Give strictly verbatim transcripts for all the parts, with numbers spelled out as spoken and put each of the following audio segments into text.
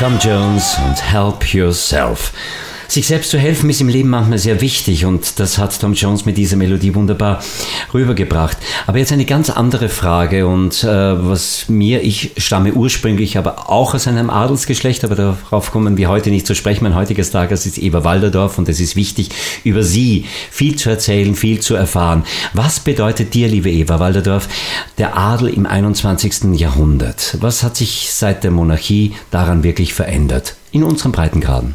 Tom Jones und Help Yourself. Sich selbst zu helfen ist im Leben manchmal sehr wichtig und das hat Tom Jones mit dieser Melodie wunderbar rübergebracht. Aber jetzt eine ganz andere Frage und äh, was mir, ich stamme ursprünglich aber auch aus einem Adelsgeschlecht, aber darauf kommen wir heute nicht zu sprechen. Mein heutiges Tag, das ist Eva Walderdorf und es ist wichtig, über sie viel zu erzählen, viel zu erfahren. Was bedeutet dir, liebe Eva Walderdorf, der Adel im einundzwanzigsten Jahrhundert? Was hat sich seit der Monarchie daran wirklich verändert? In unseren Breitengraden.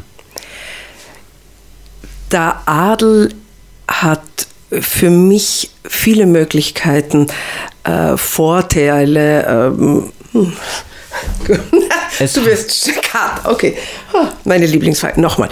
Der Adel hat für mich viele Möglichkeiten, äh, Vorteile. Ähm, du wirst okay. Meine Lieblingsfrage. Nochmal.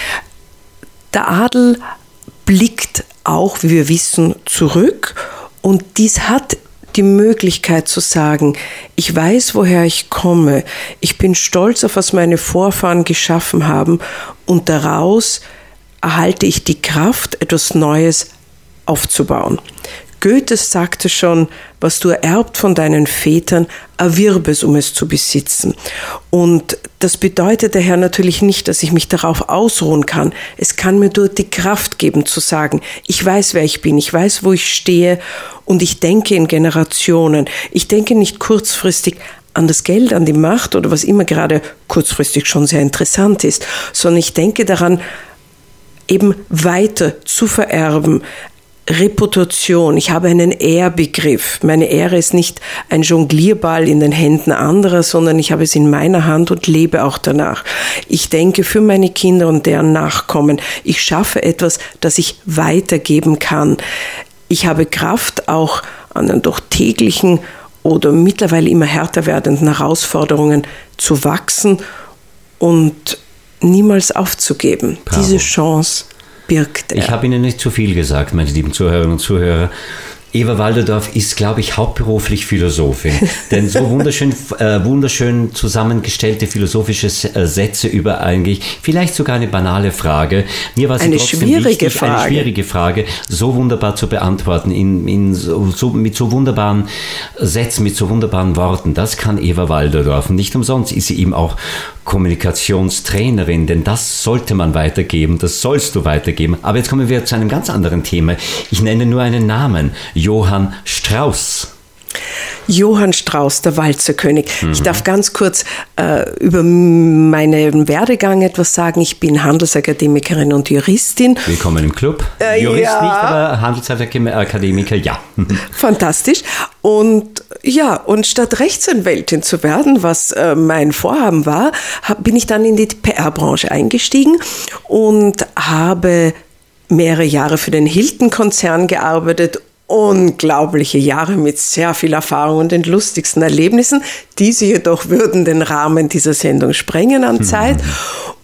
Der Adel blickt auch, wie wir wissen, zurück und dies hat die Möglichkeit zu sagen, ich weiß, woher ich komme, ich bin stolz auf, was meine Vorfahren geschaffen haben und daraus erhalte ich die Kraft, etwas Neues aufzubauen. Goethe sagte schon, was du ererbt von deinen Vätern, erwirb es, um es zu besitzen. Und das bedeutet daher natürlich nicht, dass ich mich darauf ausruhen kann. Es kann mir nur die Kraft geben, zu sagen, ich weiß, wer ich bin, ich weiß, wo ich stehe und ich denke in Generationen. Ich denke nicht kurzfristig an das Geld, an die Macht oder was immer gerade kurzfristig schon sehr interessant ist, sondern ich denke daran, eben weiter zu vererben, Reputation. Ich habe einen Ehrbegriff. Meine Ehre ist nicht ein Jonglierball in den Händen anderer, sondern ich habe es in meiner Hand und lebe auch danach. Ich denke für meine Kinder und deren Nachkommen. Ich schaffe etwas, das ich weitergeben kann. Ich habe Kraft, auch an den doch täglichen oder mittlerweile immer härter werdenden Herausforderungen zu wachsen und niemals aufzugeben. Bravo. Diese Chance birgt er. Ich habe Ihnen nicht zu viel gesagt, meine lieben Zuhörerinnen und Zuhörer. Eva Walderdorf ist, glaube ich, hauptberuflich Philosophin. Denn so wunderschön, äh, wunderschön zusammengestellte philosophische äh, Sätze über eigentlich, vielleicht sogar eine banale Frage. Mir war es eine trotzdem schwierige wichtig, Frage. eine schwierige Frage, so wunderbar zu beantworten, in, in so, so, mit so wunderbaren Sätzen, mit so wunderbaren Worten. Das kann Eva Walderdorf. Und nicht umsonst ist sie eben auch Kommunikationstrainerin, denn das sollte man weitergeben, das sollst du weitergeben. Aber jetzt kommen wir zu einem ganz anderen Thema. Ich nenne nur einen Namen. Johann Strauss. Johann Strauss, der Walzerkönig. Mhm. Ich darf ganz kurz äh, über meinen Werdegang etwas sagen. Ich bin Handelsakademikerin und Juristin. Willkommen im Club. Äh, Jurist ja. nicht, aber Handelsakademiker, ja. Fantastisch. Und ja, und statt Rechtsanwältin zu werden, was äh, mein Vorhaben war, hab, bin ich dann in die P R-Branche eingestiegen und habe mehrere Jahre für den Hilton-Konzern gearbeitet. Unglaubliche Jahre mit sehr viel Erfahrung und den lustigsten Erlebnissen. Diese jedoch würden den Rahmen dieser Sendung sprengen an Zeit. Mhm.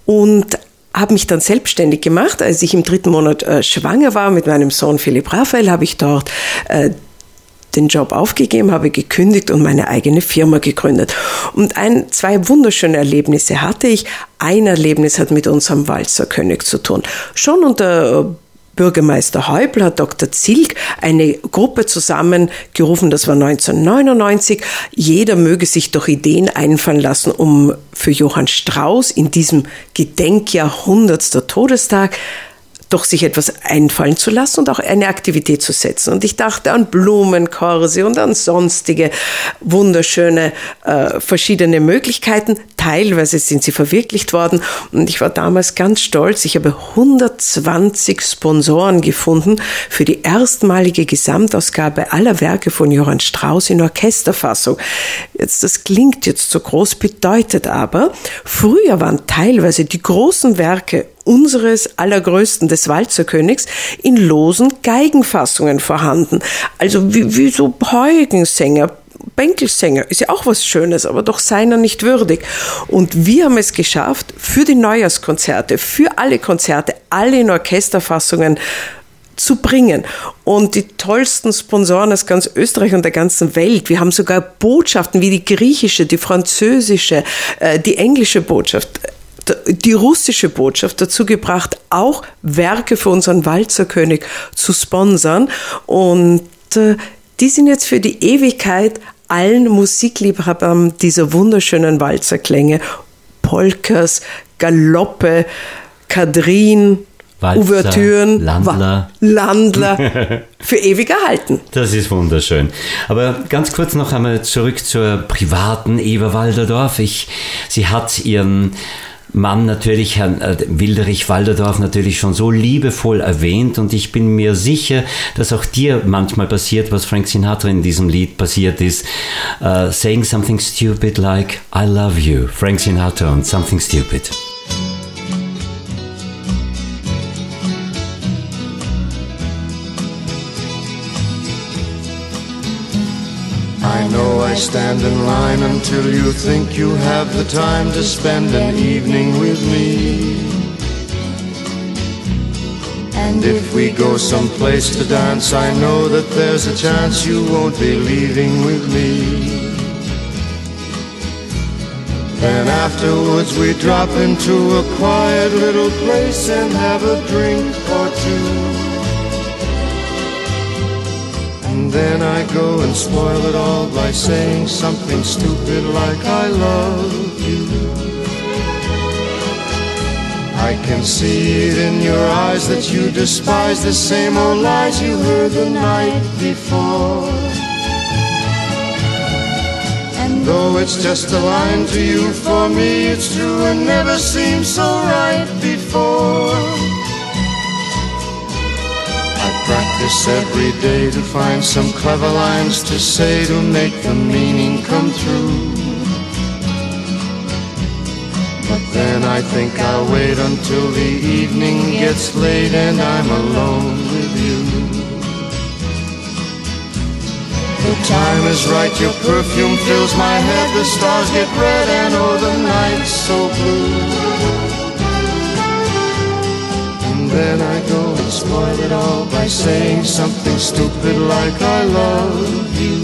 Und habe mich dann selbstständig gemacht. Als ich im dritten Monat äh, schwanger war mit meinem Sohn Philipp Raphael, habe ich dort äh, den Job aufgegeben, habe gekündigt und meine eigene Firma gegründet. Und ein, zwei wunderschöne Erlebnisse hatte ich. Ein Erlebnis hat mit unserem Walzerkönig zu tun. Schon unter äh, Bürgermeister Häupl hat Doktor Zilk eine Gruppe zusammengerufen, das war neunzehnhundertneunundneunzig. Jeder möge sich doch Ideen einfallen lassen, um für Johann Strauss in diesem Gedenkjahr hundertsten Todestag doch sich etwas einfallen zu lassen und auch eine Aktivität zu setzen. Und ich dachte an Blumenkorse und an sonstige wunderschöne äh, verschiedene Möglichkeiten. Teilweise sind sie verwirklicht worden und ich war damals ganz stolz. Ich habe hundertzwanzig Sponsoren gefunden für die erstmalige Gesamtausgabe aller Werke von Johann Strauss in Orchesterfassung. Jetzt, das klingt jetzt so groß, bedeutet aber, früher waren teilweise die großen Werke unseres allergrößten, des Walzerkönigs, in losen Geigenfassungen vorhanden. Also wie, wie so Heugensänger, Bänkelsänger, ist ja auch was Schönes, aber doch seiner nicht würdig. Und wir haben es geschafft, für die Neujahrskonzerte, für alle Konzerte, alle in Orchesterfassungen zu bringen. Und die tollsten Sponsoren aus ganz Österreich und der ganzen Welt. Wir haben sogar Botschaften wie die griechische, die französische, die englische Botschaft, die russische Botschaft dazu gebracht, auch Werke für unseren Walzerkönig zu sponsern. Und äh, die sind jetzt für die Ewigkeit allen Musikliebhabern dieser wunderschönen Walzerklänge Polkas, Galoppe, Quadrilles, Walzer, Ouvertüren, Landler. Landler für ewig erhalten. Das ist wunderschön. Aber ganz kurz noch einmal zurück zur privaten Eva Walderdorf. Ich, sie hat ihren Mann natürlich, Herrn äh, Wilderich Walderdorf, natürlich schon so liebevoll erwähnt, und ich bin mir sicher, dass auch dir manchmal passiert, was Frank Sinatra in diesem Lied passiert ist. Uh, saying something stupid like I love you. Frank Sinatra und Something Stupid. I know I stand in line until you think you have the time to spend an evening with me. And if we go someplace to dance, I know that there's a chance you won't be leaving with me. Then afterwards we drop into a quiet little place and have a drink or two. And then I go and spoil it all by saying something stupid like I love you. I can see it in your eyes that you despise the same old lies you heard the night before. And though it's just a line to you, for me it's true and never seemed so right before. Practice every day to find some clever lines to say to make the meaning come true. But then I think I'll wait until the evening gets late and I'm alone with you. The time is right, your perfume fills my head, the stars get red and oh the night's so blue. Then I go and spoil it all by saying something stupid like I love you.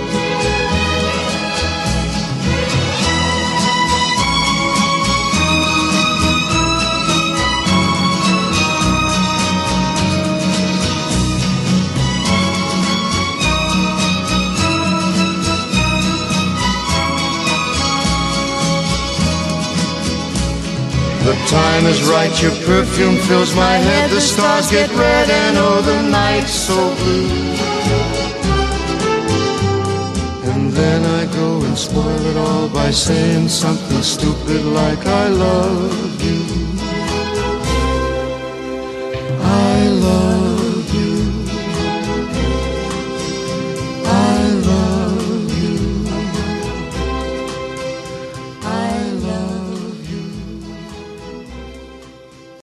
The time is right, your perfume fills my head, the stars get red and oh the night's so blue. And then I go and spoil it all by saying something stupid like I love